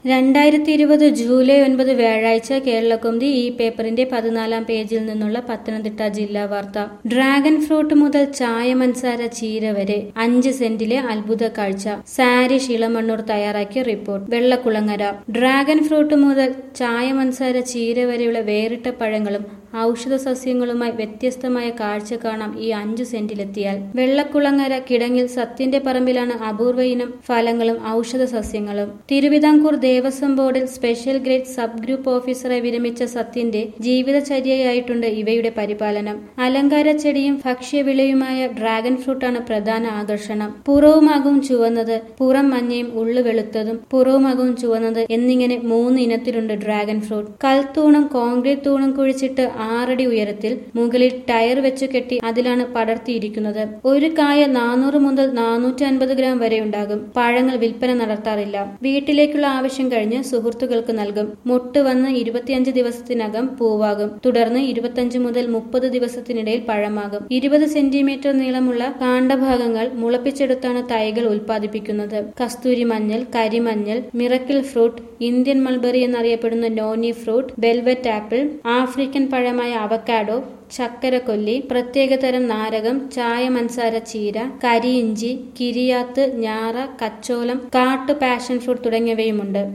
2020 July 9 വ്യാഴാഴ്ച കേരളകൗമുദി ഈ പേപ്പറിന്റെ 14-ാം പേജിൽ നിന്നുള്ള പത്തനംതിട്ട ജില്ലാ വാർത്ത. ഡ്രാഗൺ ഫ്രൂട്ട് മുതൽ ചായ പഞ്ചസാര ചീര വരെ 5 സെന്റിലെ അത്ഭുത കാഴ്ച. സാരിഷ് ഇളമണ്ണൂർ തയ്യാറാക്കിയ റിപ്പോർട്ട്. വെള്ളക്കുളങ്ങര. ഡ്രാഗൺ ഫ്രൂട്ട് മുതൽ ചായ പഞ്ചസാര ചീര വരെയുള്ള വേറിട്ട പഴങ്ങളും ഔഷധ സസ്യങ്ങളുമായി വ്യത്യസ്തമായ കാഴ്ച കാണാം ഈ 5 സെന്റിലെത്തിയാൽ. വെള്ളക്കുളങ്ങര കിടങ്ങിൽ സത്യന്റെ പറമ്പിലാണ് അപൂർവ ഇനം ഫലങ്ങളും ഔഷധ സസ്യങ്ങളും. തിരുവിതാംകൂർ ദേവസ്വം ബോർഡിൽ സ്പെഷ്യൽ ഗ്രേഡ് സബ് ഗ്രൂപ്പ് ഓഫീസറായി വിരമിച്ച സത്യന്റെ ജീവിതചര്യയായിട്ടുണ്ട് ഇവയുടെ പരിപാലനം. അലങ്കാര ചെടിയും ഭക്ഷ്യവിളയുമായ ഡ്രാഗൺ ഫ്രൂട്ടാണ് പ്രധാന ആകർഷണം. പുറവുമാകും ചുവന്നത്, പുറം മഞ്ഞയും ഉള്ളു വെളുത്തതും, പുറവുമാകും ചുവന്നത് എന്നിങ്ങനെ 3 ഇനത്തിലുണ്ട് ഡ്രാഗൺ ഫ്രൂട്ട്. കൽത്തൂണും കോൺക്രീറ്റ് തൂണും കുഴിച്ചിട്ട് 6 അടി ഉയരത്തിൽ മുകളിൽ ടയർ വെച്ചു കെട്ടി അതിലാണ് പടർത്തിയിരിക്കുന്നത്. ഒരു കായ 400 മുതൽ 450 ഗ്രാം വരെ ഉണ്ടാകും. പഴങ്ങൾ വിൽപ്പന നടത്താറില്ല. വീട്ടിലേക്കുള്ള ആവശ്യം കഴിഞ്ഞ് സുഹൃത്തുക്കൾക്ക് നൽകും. മുട്ട് വന്ന് 25 ദിവസത്തിനകം പൂവാകും. തുടർന്ന് 25 മുതൽ 30 ദിവസത്തിനിടയിൽ പഴമാകും. 20 സെന്റിമീറ്റർ നീളമുള്ള കാണ്ഡഭാഗങ്ങൾ മുളപ്പിച്ചെടുത്താണ് തൈകൾ ഉൽപ്പാദിപ്പിക്കുന്നത്. കസ്തൂരി മഞ്ഞൾ, കരിമഞ്ഞൾ, മിറക്കിൾ ഫ്രൂട്ട്, ഇന്ത്യൻ മൾബറി എന്നറിയപ്പെടുന്ന noni fruit, velvet apple, African പഴമായ അവക്കാഡോ, ചക്കരക്കൊല്ലി, പ്രത്യേകതരം നാരകം, ചായ പഞ്ചസാര ചീര, കരിയിഞ്ചി, കിരിയാത്ത്, ഞാറ, കച്ചോലം, കാട്ടു പാഷൻ ഫ്രൂട്ട് തുടങ്ങിയവയുമുണ്ട്.